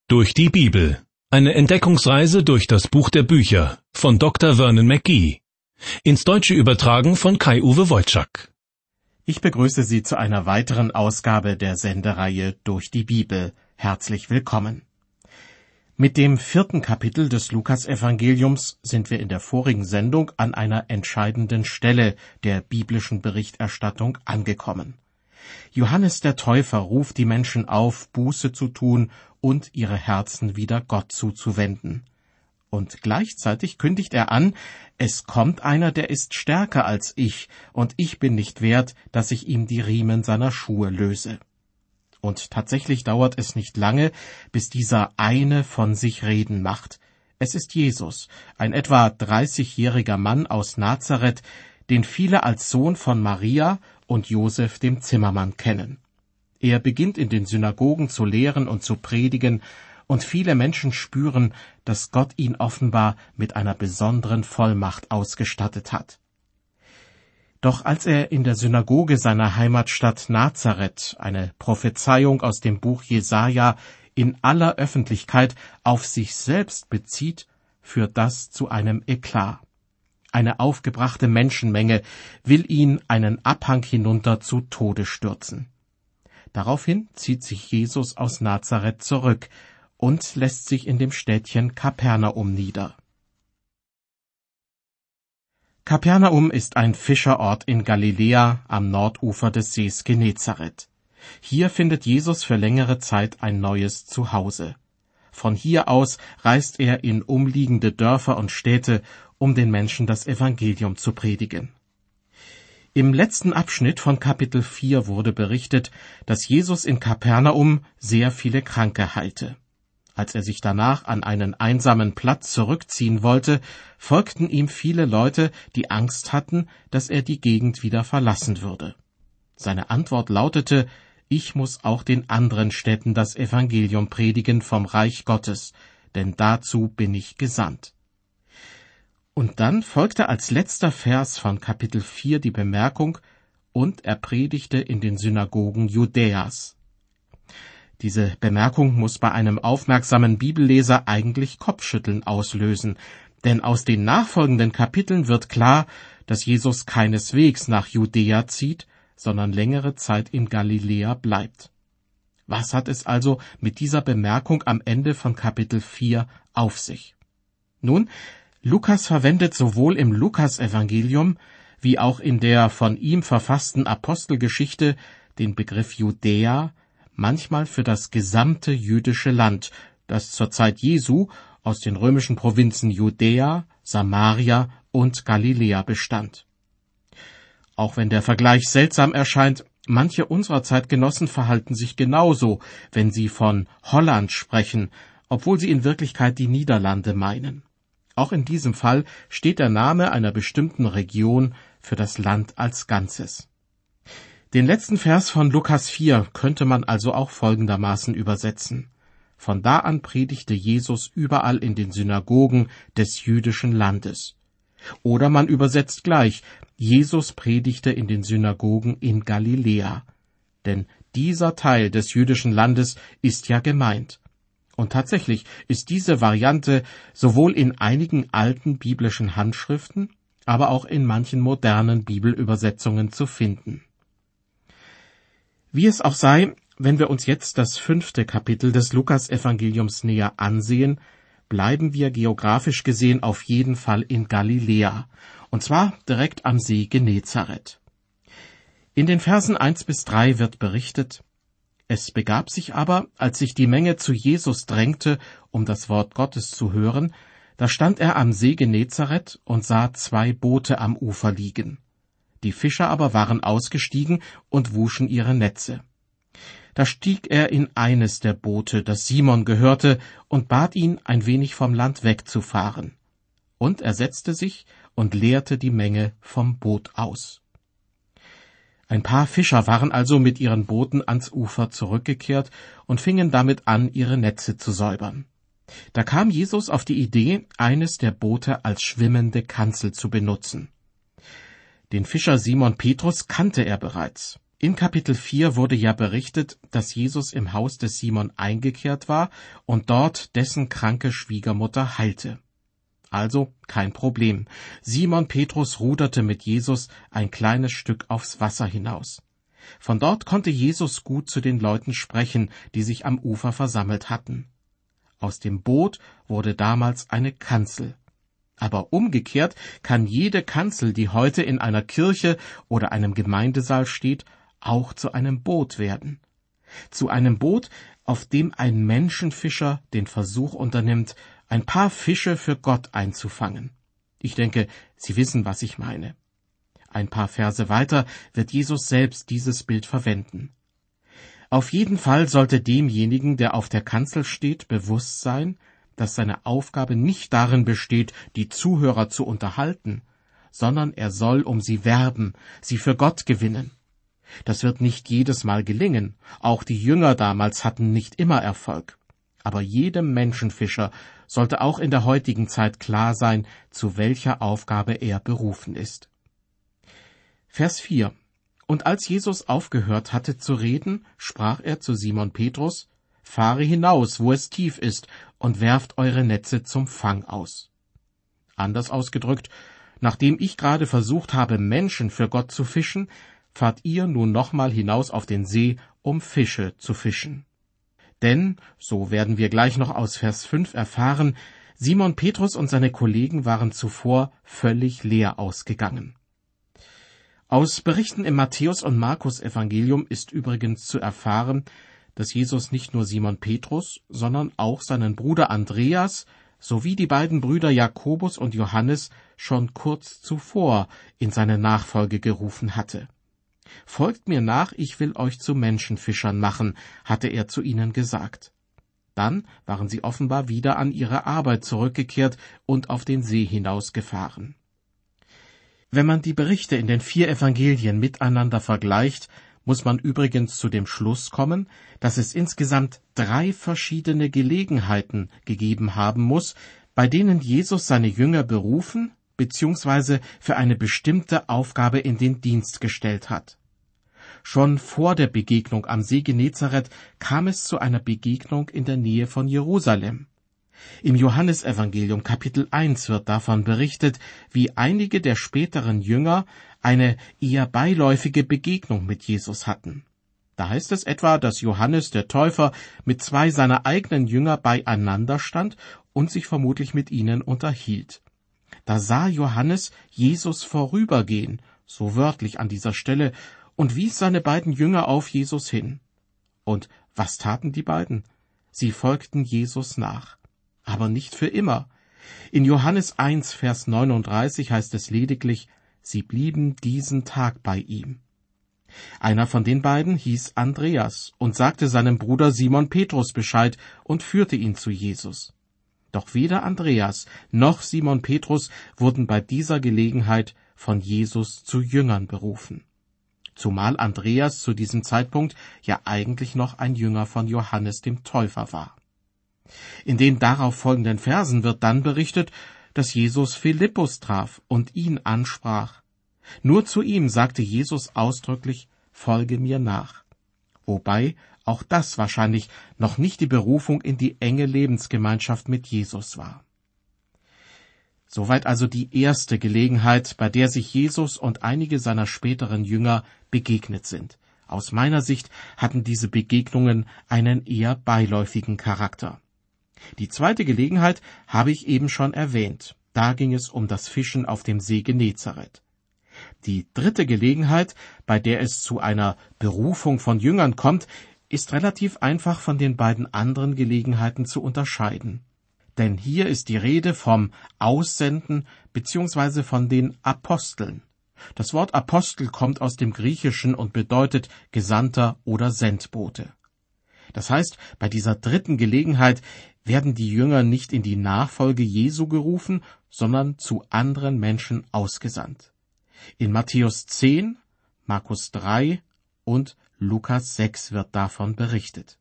Durch die Bibel. Eine Entdeckungsreise durch das Buch der Bücher von Dr. Vernon McGee. Ins Deutsche übertragen von Kai-Uwe Wojczak. Ich begrüße Sie zu einer weiteren Ausgabe der Sendereihe Durch die Bibel. Herzlich willkommen. Mit dem 4. Kapitel des Lukasevangeliums sind wir in der vorigen Sendung an einer entscheidenden Stelle der biblischen Berichterstattung angekommen. Johannes der Täufer ruft die Menschen auf, Buße zu tun und ihre Herzen wieder Gott zuzuwenden. Und gleichzeitig kündigt er an, es kommt einer, der ist stärker als ich, und ich bin nicht wert, dass ich ihm die Riemen seiner Schuhe löse. Und tatsächlich dauert es nicht lange, bis dieser eine von sich reden macht. Es ist Jesus, ein etwa 30-jähriger Mann aus Nazareth, den viele als Sohn von Maria und Josef dem Zimmermann kennen. Er beginnt in den Synagogen zu lehren und zu predigen, und viele Menschen spüren, dass Gott ihn offenbar mit einer besonderen Vollmacht ausgestattet hat. Doch als er in der Synagoge seiner Heimatstadt Nazareth eine Prophezeiung aus dem Buch Jesaja in aller Öffentlichkeit auf sich selbst bezieht, führt das zu einem Eklat. Eine aufgebrachte Menschenmenge will ihn einen Abhang hinunter zu Tode stürzen. Daraufhin zieht sich Jesus aus Nazareth zurück und lässt sich in dem Städtchen Kapernaum nieder. Kapernaum ist ein Fischerort in Galiläa am Nordufer des Sees Genezareth. Hier findet Jesus für längere Zeit ein neues Zuhause. Von hier aus reist er in umliegende Dörfer und Städte, um den Menschen das Evangelium zu predigen. Im letzten Abschnitt von Kapitel 4 wurde berichtet, dass Jesus in Kapernaum sehr viele Kranke heilte. Als er sich danach an einen einsamen Platz zurückziehen wollte, folgten ihm viele Leute, die Angst hatten, dass er die Gegend wieder verlassen würde. Seine Antwort lautete: Ich muss auch den anderen Städten das Evangelium predigen vom Reich Gottes, denn dazu bin ich gesandt. Und dann folgte als letzter Vers von Kapitel 4 die Bemerkung: Und er predigte in den Synagogen Judäas. Diese Bemerkung muss bei einem aufmerksamen Bibelleser eigentlich Kopfschütteln auslösen, denn aus den nachfolgenden Kapiteln wird klar, dass Jesus keineswegs nach Judäa zieht, sondern längere Zeit in Galiläa bleibt. Was hat es also mit dieser Bemerkung am Ende von Kapitel 4 auf sich? Nun, Lukas verwendet sowohl im Lukasevangelium wie auch in der von ihm verfassten Apostelgeschichte den Begriff Judäa manchmal für das gesamte jüdische Land, das zur Zeit Jesu aus den römischen Provinzen Judäa, Samaria und Galiläa bestand. Auch wenn der Vergleich seltsam erscheint, manche unserer Zeitgenossen verhalten sich genauso, wenn sie von Holland sprechen, obwohl sie in Wirklichkeit die Niederlande meinen. Auch in diesem Fall steht der Name einer bestimmten Region für das Land als Ganzes. Den letzten Vers von Lukas 4 könnte man also auch folgendermaßen übersetzen: Von da an predigte Jesus überall in den Synagogen des jüdischen Landes. Oder man übersetzt gleich: Jesus predigte in den Synagogen in Galiläa. Denn dieser Teil des jüdischen Landes ist ja gemeint. Und tatsächlich ist diese Variante sowohl in einigen alten biblischen Handschriften, aber auch in manchen modernen Bibelübersetzungen zu finden. Wie es auch sei, wenn wir uns jetzt das 5. Kapitel des Lukasevangeliums näher ansehen, bleiben wir geografisch gesehen auf jeden Fall in Galiläa, und zwar direkt am See Genezareth. In den Versen 1-3 wird berichtet: Es begab sich aber, als sich die Menge zu Jesus drängte, um das Wort Gottes zu hören, da stand er am See Genezareth und sah 2 Boote am Ufer liegen. Die Fischer aber waren ausgestiegen und wuschen ihre Netze. Da stieg er in eines der Boote, das Simon gehörte, und bat ihn, ein wenig vom Land wegzufahren. Und er setzte sich und leerte die Menge vom Boot aus. Ein paar Fischer waren also mit ihren Booten ans Ufer zurückgekehrt und fingen damit an, ihre Netze zu säubern. Da kam Jesus auf die Idee, eines der Boote als schwimmende Kanzel zu benutzen. Den Fischer Simon Petrus kannte er bereits. In Kapitel 4 wurde ja berichtet, dass Jesus im Haus des Simon eingekehrt war und dort dessen kranke Schwiegermutter heilte. Also kein Problem. Simon Petrus ruderte mit Jesus ein kleines Stück aufs Wasser hinaus. Von dort konnte Jesus gut zu den Leuten sprechen, die sich am Ufer versammelt hatten. Aus dem Boot wurde damals eine Kanzel. Aber umgekehrt kann jede Kanzel, die heute in einer Kirche oder einem Gemeindesaal steht, auch zu einem Boot werden. Zu einem Boot, auf dem ein Menschenfischer den Versuch unternimmt, ein paar Fische für Gott einzufangen. Ich denke, Sie wissen, was ich meine. Ein paar Verse weiter wird Jesus selbst dieses Bild verwenden. Auf jeden Fall sollte demjenigen, der auf der Kanzel steht, bewusst sein, dass seine Aufgabe nicht darin besteht, die Zuhörer zu unterhalten, sondern er soll um sie werben, sie für Gott gewinnen. Das wird nicht jedes Mal gelingen, auch die Jünger damals hatten nicht immer Erfolg. Aber jedem Menschenfischer sollte auch in der heutigen Zeit klar sein, zu welcher Aufgabe er berufen ist. Vers 4. Und als Jesus aufgehört hatte zu reden, sprach er zu Simon Petrus: Fahre hinaus, wo es tief ist, und werft eure Netze zum Fang aus. Anders ausgedrückt, nachdem ich gerade versucht habe, Menschen für Gott zu fischen, fahrt ihr nun nochmal hinaus auf den See, um Fische zu fischen. Denn, so werden wir gleich noch aus Vers 5 erfahren, Simon Petrus und seine Kollegen waren zuvor völlig leer ausgegangen. Aus Berichten im Matthäus- und Markus-Evangelium ist übrigens zu erfahren, dass Jesus nicht nur Simon Petrus, sondern auch seinen Bruder Andreas sowie die beiden Brüder Jakobus und Johannes schon kurz zuvor in seine Nachfolge gerufen hatte. Folgt mir nach, ich will euch zu Menschenfischern machen, hatte er zu ihnen gesagt. Dann waren sie offenbar wieder an ihre Arbeit zurückgekehrt und auf den See hinausgefahren. Wenn man die Berichte in den 4 Evangelien miteinander vergleicht, muss man übrigens zu dem Schluss kommen, dass es insgesamt 3 verschiedene Gelegenheiten gegeben haben muss, bei denen Jesus seine Jünger berufen bzw. für eine bestimmte Aufgabe in den Dienst gestellt hat. Schon vor der Begegnung am See Genezareth kam es zu einer Begegnung in der Nähe von Jerusalem. Im Johannesevangelium Kapitel 1 wird davon berichtet, wie einige der späteren Jünger eine eher beiläufige Begegnung mit Jesus hatten. Da heißt es etwa, dass Johannes der Täufer mit 2 seiner eigenen Jünger beieinander stand und sich vermutlich mit ihnen unterhielt. Da sah Johannes Jesus vorübergehen, so wörtlich an dieser Stelle, und wies seine beiden Jünger auf Jesus hin. Und was taten die beiden? Sie folgten Jesus nach. Aber nicht für immer. In Johannes 1, Vers 39 heißt es lediglich, sie blieben diesen Tag bei ihm. Einer von den beiden hieß Andreas und sagte seinem Bruder Simon Petrus Bescheid und führte ihn zu Jesus. Doch weder Andreas noch Simon Petrus wurden bei dieser Gelegenheit von Jesus zu Jüngern berufen. Zumal Andreas zu diesem Zeitpunkt ja eigentlich noch ein Jünger von Johannes dem Täufer war. In den darauf folgenden Versen wird dann berichtet, dass Jesus Philippus traf und ihn ansprach. Nur zu ihm sagte Jesus ausdrücklich: Folge mir nach. Wobei auch das wahrscheinlich noch nicht die Berufung in die enge Lebensgemeinschaft mit Jesus war. Soweit also die erste Gelegenheit, bei der sich Jesus und einige seiner späteren Jünger begegnet sind. Aus meiner Sicht hatten diese Begegnungen einen eher beiläufigen Charakter. Die zweite Gelegenheit habe ich eben schon erwähnt. Da ging es um das Fischen auf dem See Genezareth. Die dritte Gelegenheit, bei der es zu einer Berufung von Jüngern kommt, ist relativ einfach von den beiden anderen Gelegenheiten zu unterscheiden. Denn hier ist die Rede vom Aussenden bzw. von den Aposteln. Das Wort Apostel kommt aus dem Griechischen und bedeutet Gesandter oder Sendbote. Das heißt, bei dieser dritten Gelegenheit werden die Jünger nicht in die Nachfolge Jesu gerufen, sondern zu anderen Menschen ausgesandt. In Matthäus 10, Markus 3 und Lukas 6 wird davon berichtet.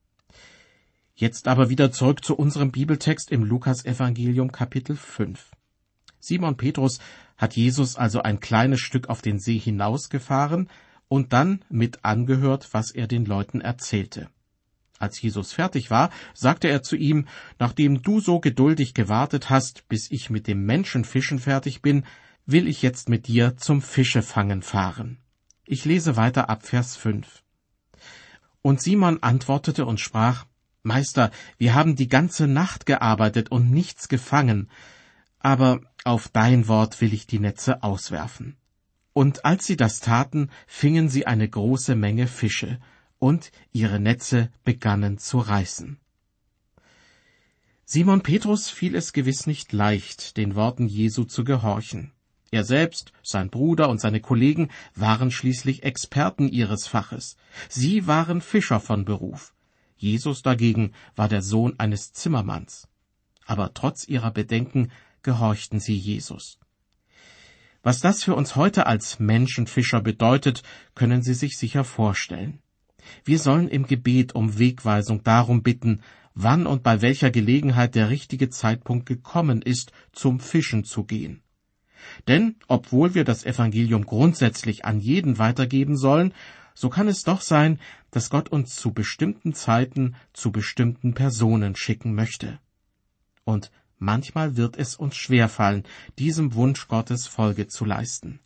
Jetzt aber wieder zurück zu unserem Bibeltext im Lukas-Evangelium Kapitel 5. Simon Petrus hat Jesus also ein kleines Stück auf den See hinausgefahren, und dann mit angehört, was er den Leuten erzählte. Als Jesus fertig war, sagte er zu ihm: Nachdem du so geduldig gewartet hast, bis ich mit dem Menschenfischen fertig bin, will ich jetzt mit dir zum Fischefangen fahren. Ich lese weiter ab Vers 5. Und Simon antwortete und sprach: Meister, wir haben die ganze Nacht gearbeitet und nichts gefangen, aber auf dein Wort will ich die Netze auswerfen. Und als sie das taten, fingen sie eine große Menge Fische, und ihre Netze begannen zu reißen. Simon Petrus fiel es gewiss nicht leicht, den Worten Jesu zu gehorchen. Er selbst, sein Bruder und seine Kollegen waren schließlich Experten ihres Faches. Sie waren Fischer von Beruf. Jesus dagegen war der Sohn eines Zimmermanns. Aber trotz ihrer Bedenken gehorchten sie Jesus. Was das für uns heute als Menschenfischer bedeutet, können Sie sich sicher vorstellen. Wir sollen im Gebet um Wegweisung darum bitten, wann und bei welcher Gelegenheit der richtige Zeitpunkt gekommen ist, zum Fischen zu gehen. Denn, obwohl wir das Evangelium grundsätzlich an jeden weitergeben sollen, so kann es doch sein, dass Gott uns zu bestimmten Zeiten zu bestimmten Personen schicken möchte. Und manchmal wird es uns schwerfallen, diesem Wunsch Gottes Folge zu leisten.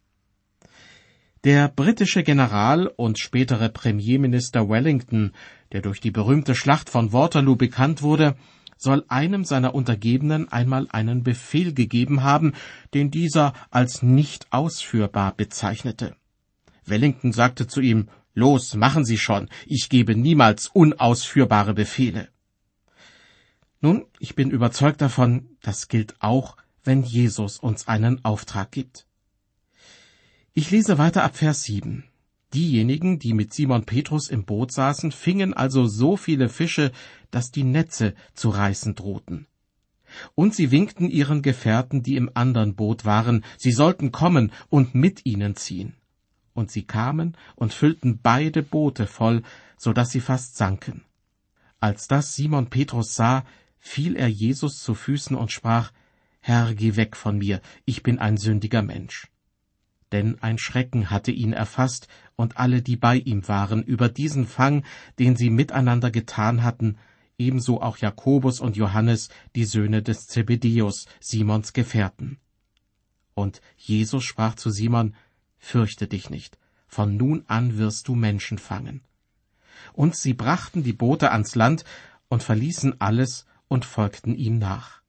Der britische General und spätere Premierminister Wellington, der durch die berühmte Schlacht von Waterloo bekannt wurde, soll einem seiner Untergebenen einmal einen Befehl gegeben haben, den dieser als nicht ausführbar bezeichnete. Wellington sagte zu ihm: »Los, machen Sie schon, ich gebe niemals unausführbare Befehle.« Nun, ich bin überzeugt davon, das gilt auch, wenn Jesus uns einen Auftrag gibt. Ich lese weiter ab Vers 7. Diejenigen, die mit Simon Petrus im Boot saßen, fingen also so viele Fische, dass die Netze zu reißen drohten. Und sie winkten ihren Gefährten, die im anderen Boot waren, sie sollten kommen und mit ihnen ziehen. Und sie kamen und füllten beide Boote voll, so dass sie fast sanken. Als das Simon Petrus sah, fiel er Jesus zu Füßen und sprach: »Herr, geh weg von mir, ich bin ein sündiger Mensch.« Denn ein Schrecken hatte ihn erfasst und alle, die bei ihm waren, über diesen Fang, den sie miteinander getan hatten, ebenso auch Jakobus und Johannes, die Söhne des Zebedäus, Simons Gefährten. Und Jesus sprach zu Simon: »Fürchte dich nicht, von nun an wirst du Menschen fangen.« Und sie brachten die Boote ans Land und verließen alles und folgten ihm nach.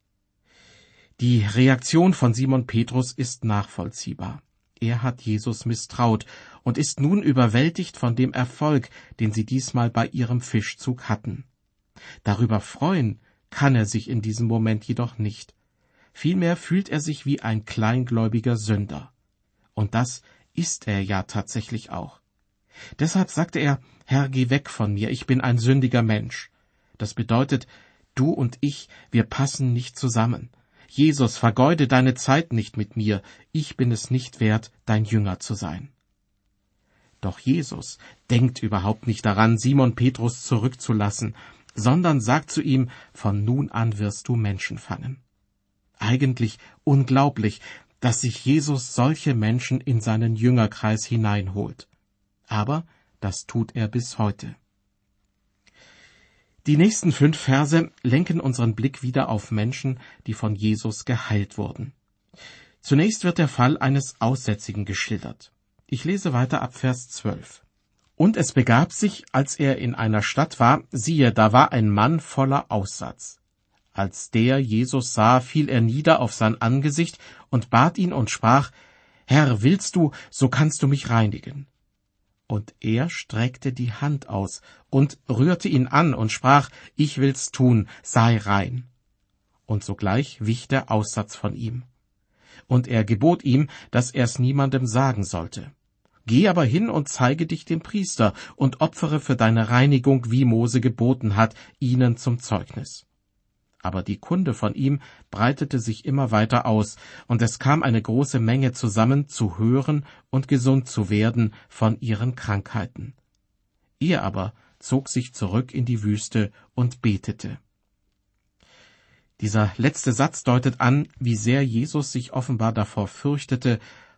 Die Reaktion von Simon Petrus ist nachvollziehbar. Er hat Jesus misstraut und ist nun überwältigt von dem Erfolg, den sie diesmal bei ihrem Fischzug hatten. Darüber freuen kann er sich in diesem Moment jedoch nicht. Vielmehr fühlt er sich wie ein kleingläubiger Sünder. Und das ist er ja tatsächlich auch. Deshalb sagte er: »Herr, geh weg von mir, ich bin ein sündiger Mensch.« Das bedeutet, du und ich, wir passen nicht zusammen. Jesus, vergeude deine Zeit nicht mit mir, ich bin es nicht wert, dein Jünger zu sein. Doch Jesus denkt überhaupt nicht daran, Simon Petrus zurückzulassen, sondern sagt zu ihm: »Von nun an wirst du Menschen fangen.« Eigentlich unglaublich, dass sich Jesus solche Menschen in seinen Jüngerkreis hineinholt. Aber das tut er bis heute. Die nächsten 5 Verse lenken unseren Blick wieder auf Menschen, die von Jesus geheilt wurden. Zunächst wird der Fall eines Aussätzigen geschildert. Ich lese weiter ab Vers 12. »Und es begab sich, als er in einer Stadt war, siehe, da war ein Mann voller Aussatz. Als der Jesus sah, fiel er nieder auf sein Angesicht und bat ihn und sprach: »Herr, willst du, so kannst du mich reinigen.« Und er streckte die Hand aus und rührte ihn an und sprach: »Ich will's tun, sei rein.« Und sogleich wich der Aussatz von ihm. Und er gebot ihm, dass er's niemandem sagen sollte. »Geh aber hin und zeige dich dem Priester und opfere für deine Reinigung, wie Mose geboten hat, ihnen zum Zeugnis.« Aber die Kunde von ihm breitete sich immer weiter aus, und es kam eine große Menge zusammen, zu hören und gesund zu werden von ihren Krankheiten. Er aber zog sich zurück in die Wüste und betete. Dieser letzte Satz deutet an, wie sehr Jesus sich offenbar davor fürchtete,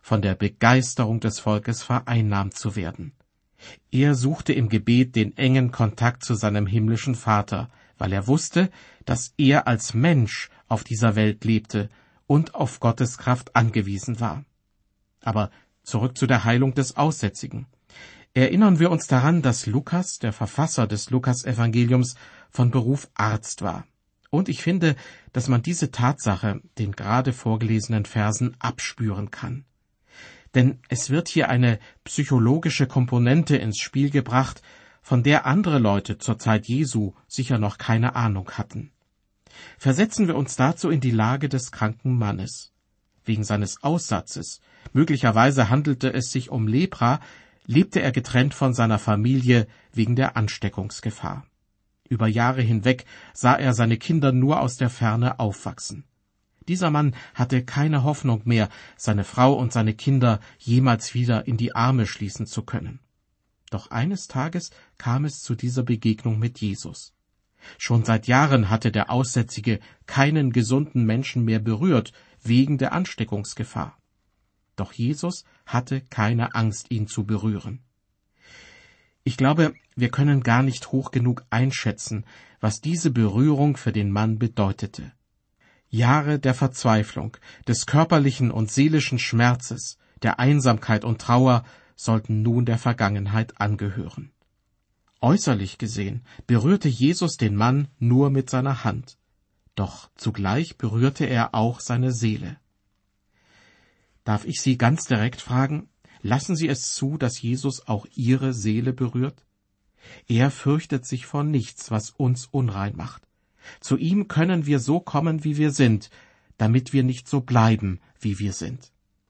von der Begeisterung des Volkes vereinnahmt zu werden. Er suchte im Gebet den engen Kontakt zu seinem himmlischen Vater, weil er wusste, dass er als Mensch auf dieser Welt lebte und auf Gottes Kraft angewiesen war. Aber zurück zu der Heilung des Aussätzigen. Erinnern wir uns daran, dass Lukas, der Verfasser des Lukas-Evangeliums, von Beruf Arzt war. Und ich finde, dass man diese Tatsache den gerade vorgelesenen Versen abspüren kann. Denn es wird hier eine psychologische Komponente ins Spiel gebracht, von der andere Leute zur Zeit Jesu sicher noch keine Ahnung hatten. Versetzen wir uns dazu in die Lage des kranken Mannes. Wegen seines Aussatzes, möglicherweise handelte es sich um Lepra, lebte er getrennt von seiner Familie wegen der Ansteckungsgefahr. Über Jahre hinweg sah er seine Kinder nur aus der Ferne aufwachsen. Dieser Mann hatte keine Hoffnung mehr, seine Frau und seine Kinder jemals wieder in die Arme schließen zu können. Doch eines Tages kam es zu dieser Begegnung mit Jesus. Schon seit Jahren hatte der Aussätzige keinen gesunden Menschen mehr berührt, wegen der Ansteckungsgefahr. Doch Jesus hatte keine Angst, ihn zu berühren. Ich glaube, wir können gar nicht hoch genug einschätzen, was diese Berührung für den Mann bedeutete. Jahre der Verzweiflung, des körperlichen und seelischen Schmerzes, der Einsamkeit und Trauer sollten nun der Vergangenheit angehören. Äußerlich gesehen berührte Jesus den Mann nur mit seiner Hand, doch zugleich berührte er auch seine Seele. Darf ich Sie ganz direkt fragen, lassen Sie es zu, dass Jesus auch Ihre Seele berührt? Er fürchtet sich vor nichts, was uns unrein macht. Zu ihm können wir so kommen, wie wir sind, damit wir nicht so bleiben, wie wir sind.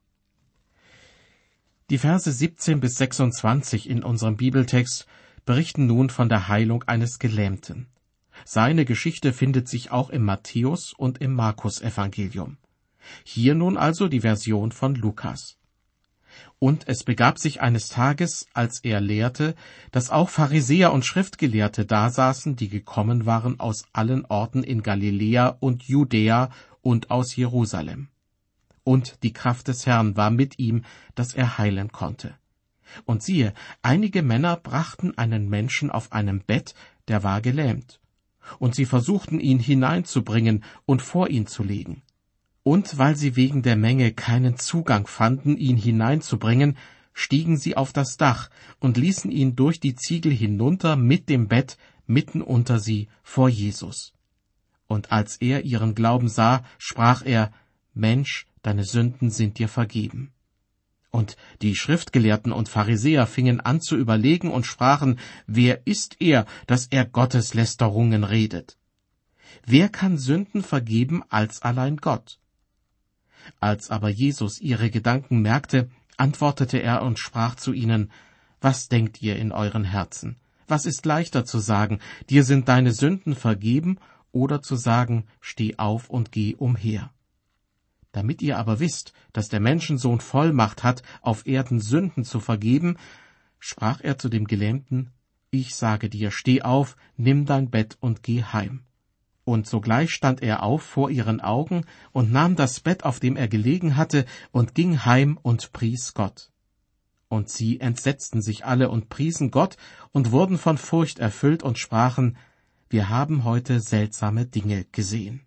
Die Verse 17 bis 26 in unserem Bibeltext berichten nun von der Heilung eines Gelähmten. Seine Geschichte findet sich auch im Matthäus- und im Markus-Evangelium. Hier nun also die Version von Lukas. Und es begab sich eines Tages, als er lehrte, dass auch Pharisäer und Schriftgelehrte dasaßen, die gekommen waren aus allen Orten in Galiläa und Judäa und aus Jerusalem. Und die Kraft des Herrn war mit ihm, dass er heilen konnte. Und siehe, einige Männer brachten einen Menschen auf einem Bett, der war gelähmt. Und sie versuchten ihn hineinzubringen und vor ihn zu legen. Und weil sie wegen der Menge keinen Zugang fanden, ihn hineinzubringen, stiegen sie auf das Dach und ließen ihn durch die Ziegel hinunter mit dem Bett mitten unter sie vor Jesus. Und als er ihren Glauben sah, sprach er: Mensch, deine Sünden sind dir vergeben. Und die Schriftgelehrten und Pharisäer fingen an zu überlegen und sprachen: Wer ist er, dass er Gotteslästerungen redet? Wer kann Sünden vergeben als allein Gott? Als aber Jesus ihre Gedanken merkte, antwortete er und sprach zu ihnen: Was denkt ihr in euren Herzen? Was ist leichter zu sagen, dir sind deine Sünden vergeben, oder zu sagen, steh auf und geh umher? Damit ihr aber wisst, dass der Menschensohn Vollmacht hat, auf Erden Sünden zu vergeben, sprach er zu dem Gelähmten: Ich sage dir, steh auf, nimm dein Bett und geh heim. Und sogleich stand er auf vor ihren Augen und nahm das Bett, auf dem er gelegen hatte, und ging heim und pries Gott. Und sie entsetzten sich alle und priesen Gott und wurden von Furcht erfüllt und sprachen: Wir haben heute seltsame Dinge gesehen.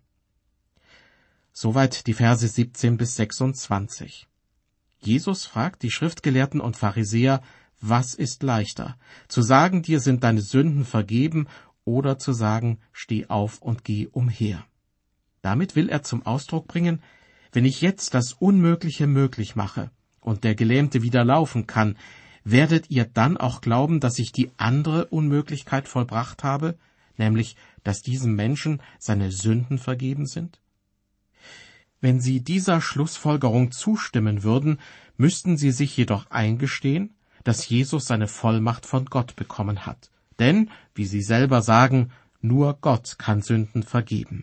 Soweit die Verse 17 bis 26. Jesus fragt die Schriftgelehrten und Pharisäer: Was ist leichter, zu sagen, dir sind deine Sünden vergeben, oder zu sagen, steh auf und geh umher? Damit will er zum Ausdruck bringen: Wenn ich jetzt das Unmögliche möglich mache und der Gelähmte wieder laufen kann, werdet ihr dann auch glauben, dass ich die andere Unmöglichkeit vollbracht habe, nämlich, dass diesem Menschen seine Sünden vergeben sind? Wenn Sie dieser Schlussfolgerung zustimmen würden, müssten Sie sich jedoch eingestehen, dass Jesus seine Vollmacht von Gott bekommen hat. Denn, wie Sie selber sagen, nur Gott kann Sünden vergeben.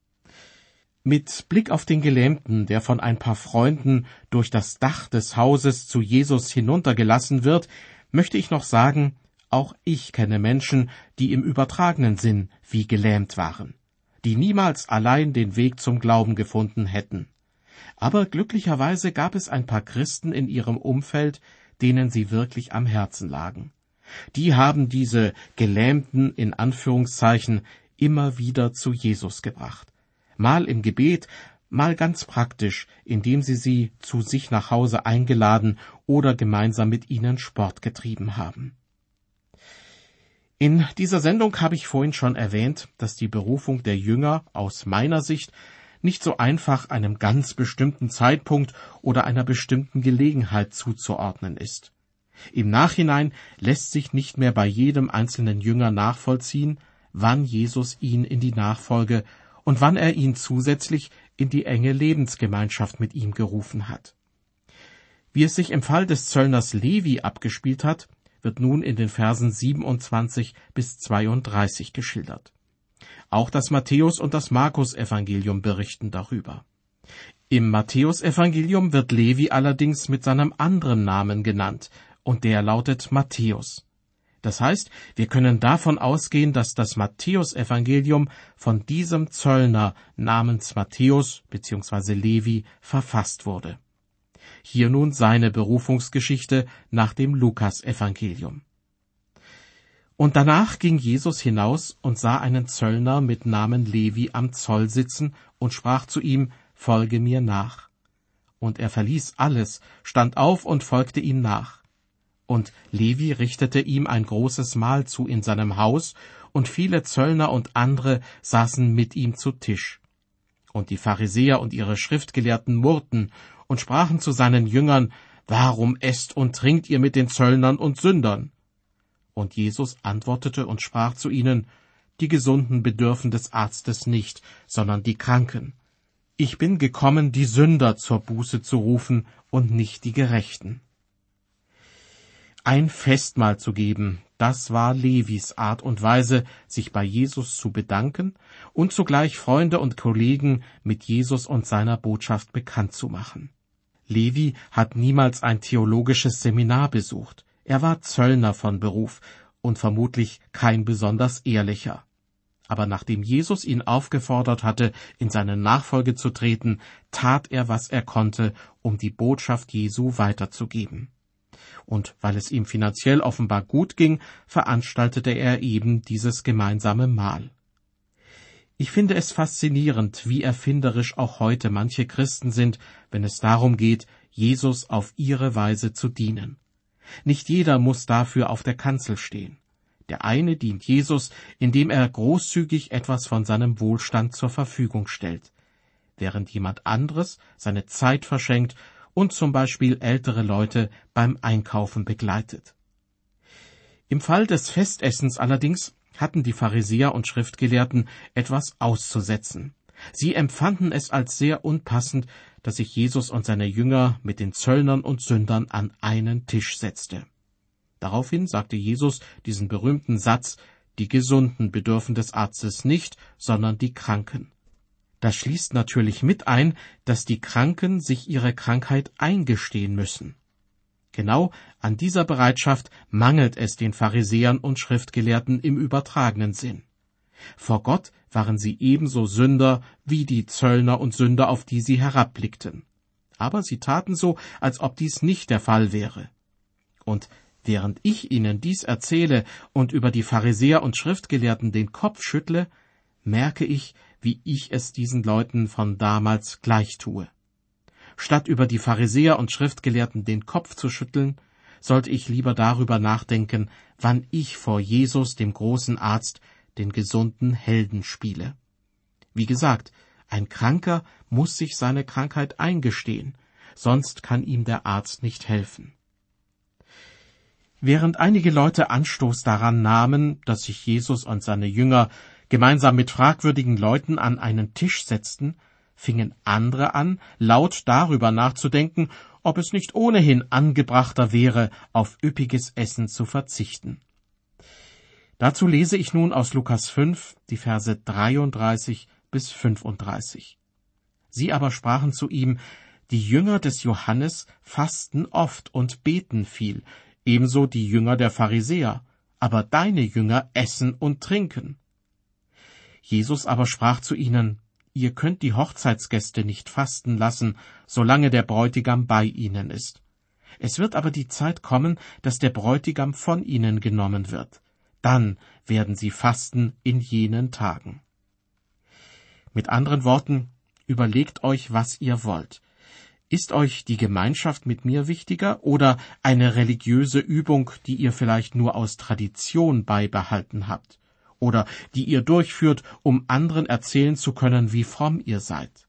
Mit Blick auf den Gelähmten, der von ein paar Freunden durch das Dach des Hauses zu Jesus hinuntergelassen wird, möchte ich noch sagen, auch ich kenne Menschen, die im übertragenen Sinn wie gelähmt waren, die niemals allein den Weg zum Glauben gefunden hätten. Aber glücklicherweise gab es ein paar Christen in ihrem Umfeld, denen sie wirklich am Herzen lagen. Die haben diese Gelähmten in Anführungszeichen immer wieder zu Jesus gebracht. Mal im Gebet, mal ganz praktisch, indem sie zu sich nach Hause eingeladen oder gemeinsam mit ihnen Sport getrieben haben. In dieser Sendung habe ich vorhin schon erwähnt, dass die Berufung der Jünger aus meiner Sicht nicht so einfach einem ganz bestimmten Zeitpunkt oder einer bestimmten Gelegenheit zuzuordnen ist. Im Nachhinein lässt sich nicht mehr bei jedem einzelnen Jünger nachvollziehen, wann Jesus ihn in die Nachfolge und wann er ihn zusätzlich in die enge Lebensgemeinschaft mit ihm gerufen hat. Wie es sich im Fall des Zöllners Levi abgespielt hat, wird nun in den Versen 27 bis 32 geschildert. Auch das Matthäus- und das Markus-Evangelium berichten darüber. Im Matthäus-Evangelium wird Levi allerdings mit seinem anderen Namen genannt, und der lautet Matthäus. Das heißt, wir können davon ausgehen, dass das Matthäus-Evangelium von diesem Zöllner namens Matthäus bzw. Levi verfasst wurde. Hier nun seine Berufungsgeschichte nach dem Lukas-Evangelium. Und danach ging Jesus hinaus und sah einen Zöllner mit Namen Levi am Zoll sitzen und sprach zu ihm: Folge mir nach. Und er verließ alles, stand auf und folgte ihm nach. Und Levi richtete ihm ein großes Mahl zu in seinem Haus, und viele Zöllner und andere saßen mit ihm zu Tisch. Und die Pharisäer und ihre Schriftgelehrten murrten und sprachen zu seinen Jüngern: Warum esst und trinkt ihr mit den Zöllnern und Sündern? Und Jesus antwortete und sprach zu ihnen: Die Gesunden bedürfen des Arztes nicht, sondern die Kranken. Ich bin gekommen, die Sünder zur Buße zu rufen und nicht die Gerechten. Ein Festmahl zu geben, das war Levis Art und Weise, sich bei Jesus zu bedanken und zugleich Freunde und Kollegen mit Jesus und seiner Botschaft bekannt zu machen. Levi hat niemals ein theologisches Seminar besucht. Er war Zöllner von Beruf und vermutlich kein besonders ehrlicher. Aber nachdem Jesus ihn aufgefordert hatte, in seine Nachfolge zu treten, tat er, was er konnte, um die Botschaft Jesu weiterzugeben. Und weil es ihm finanziell offenbar gut ging, veranstaltete er eben dieses gemeinsame Mahl. Ich finde es faszinierend, wie erfinderisch auch heute manche Christen sind, wenn es darum geht, Jesus auf ihre Weise zu dienen. Nicht jeder muss dafür auf der Kanzel stehen. Der eine dient Jesus, indem er großzügig etwas von seinem Wohlstand zur Verfügung stellt, während jemand anderes seine Zeit verschenkt und zum Beispiel ältere Leute beim Einkaufen begleitet. Im Fall des Festessens allerdings hatten die Pharisäer und Schriftgelehrten etwas auszusetzen. Sie empfanden es als sehr unpassend, dass sich Jesus und seine Jünger mit den Zöllnern und Sündern an einen Tisch setzte. Daraufhin sagte Jesus diesen berühmten Satz: Die Gesunden bedürfen des Arztes nicht, sondern die Kranken. Das schließt natürlich mit ein, dass die Kranken sich ihre Krankheit eingestehen müssen. Genau an dieser Bereitschaft mangelt es den Pharisäern und Schriftgelehrten im übertragenen Sinn. Vor Gott waren sie ebenso Sünder wie die Zöllner und Sünder, auf die sie herabblickten. Aber sie taten so, als ob dies nicht der Fall wäre. Und während ich Ihnen dies erzähle und über die Pharisäer und Schriftgelehrten den Kopf schüttle, merke ich, wie ich es diesen Leuten von damals gleich tue. Statt über die Pharisäer und Schriftgelehrten den Kopf zu schütteln, sollte ich lieber darüber nachdenken, wann ich vor Jesus, dem großen Arzt, den gesunden Helden spiele. Wie gesagt, ein Kranker muss sich seine Krankheit eingestehen, sonst kann ihm der Arzt nicht helfen. Während einige Leute Anstoß daran nahmen, dass sich Jesus und seine Jünger gemeinsam mit fragwürdigen Leuten an einen Tisch setzten, fingen andere an, laut darüber nachzudenken, ob es nicht ohnehin angebrachter wäre, auf üppiges Essen zu verzichten. Dazu lese ich nun aus Lukas 5, die Verse 33 bis 35. Sie aber sprachen zu ihm: Die Jünger des Johannes fasten oft und beten viel, ebenso die Jünger der Pharisäer, aber deine Jünger essen und trinken. Jesus aber sprach zu ihnen: ihr könnt die Hochzeitsgäste nicht fasten lassen, solange der Bräutigam bei ihnen ist. Es wird aber die Zeit kommen, dass der Bräutigam von ihnen genommen wird. Dann werden sie fasten in jenen Tagen. Mit anderen Worten, überlegt euch, was ihr wollt. Ist euch die Gemeinschaft mit mir wichtiger oder eine religiöse Übung, die ihr vielleicht nur aus Tradition beibehalten habt oder die ihr durchführt, um anderen erzählen zu können, wie fromm ihr seid?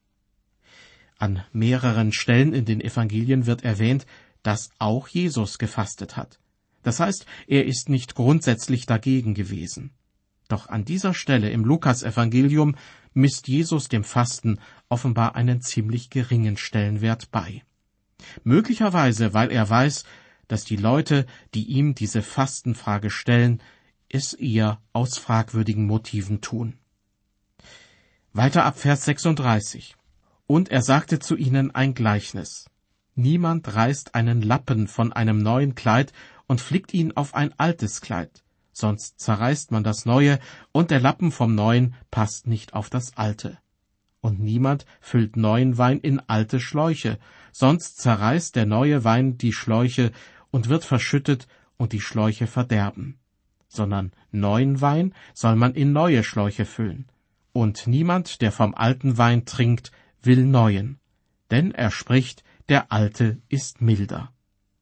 An mehreren Stellen in den Evangelien wird erwähnt, dass auch Jesus gefastet hat. Das heißt, er ist nicht grundsätzlich dagegen gewesen. Doch an dieser Stelle im Lukas-Evangelium misst Jesus dem Fasten offenbar einen ziemlich geringen Stellenwert bei. Möglicherweise, weil er weiß, dass die Leute, die ihm diese Fastenfrage stellen, es eher aus fragwürdigen Motiven tun. Weiter ab Vers 36. Und er sagte zu ihnen ein Gleichnis. Niemand reißt einen Lappen von einem neuen Kleid und flickt ihn auf ein altes Kleid, sonst zerreißt man das Neue, und der Lappen vom Neuen passt nicht auf das Alte. Und niemand füllt neuen Wein in alte Schläuche, sonst zerreißt der neue Wein die Schläuche und wird verschüttet und die Schläuche verderben. Sondern neuen Wein soll man in neue Schläuche füllen. Und niemand, der vom alten Wein trinkt, will neuen, denn er spricht, der alte ist milder.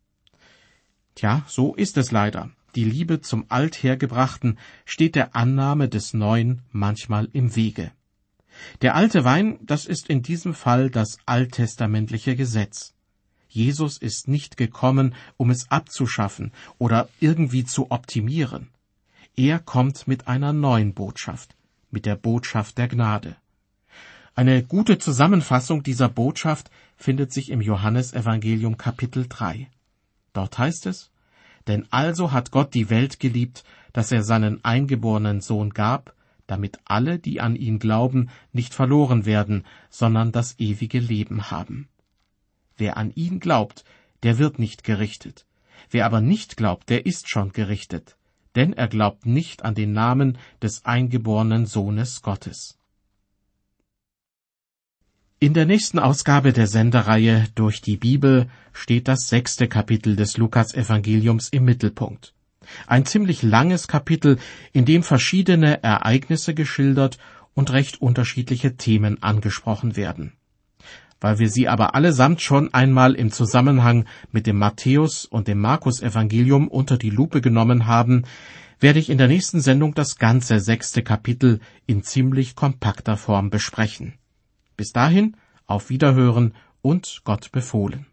Tja, so ist es leider. Die Liebe zum Althergebrachten steht der Annahme des Neuen manchmal im Wege. Der alte Wein, das ist in diesem Fall das alttestamentliche Gesetz. Jesus ist nicht gekommen, um es abzuschaffen oder irgendwie zu optimieren. Er kommt mit einer neuen Botschaft, mit der Botschaft der Gnade. Eine gute Zusammenfassung dieser Botschaft findet sich im Johannesevangelium Kapitel 3. Dort heißt es: Denn also hat Gott die Welt geliebt, dass er seinen eingeborenen Sohn gab, damit alle, die an ihn glauben, nicht verloren werden, sondern das ewige Leben haben. Wer an ihn glaubt, der wird nicht gerichtet. Wer aber nicht glaubt, der ist schon gerichtet, denn er glaubt nicht an den Namen des eingeborenen Sohnes Gottes. In der nächsten Ausgabe der Sendereihe Durch die Bibel steht das 6. Kapitel des Lukas-Evangeliums im Mittelpunkt. Ein ziemlich langes Kapitel, in dem verschiedene Ereignisse geschildert und recht unterschiedliche Themen angesprochen werden. Weil wir sie aber allesamt schon einmal im Zusammenhang mit dem Matthäus- und dem Markus-Evangelium unter die Lupe genommen haben, werde ich in der nächsten Sendung das ganze 6. Kapitel in ziemlich kompakter Form besprechen. Bis dahin, auf Wiederhören und Gott befohlen.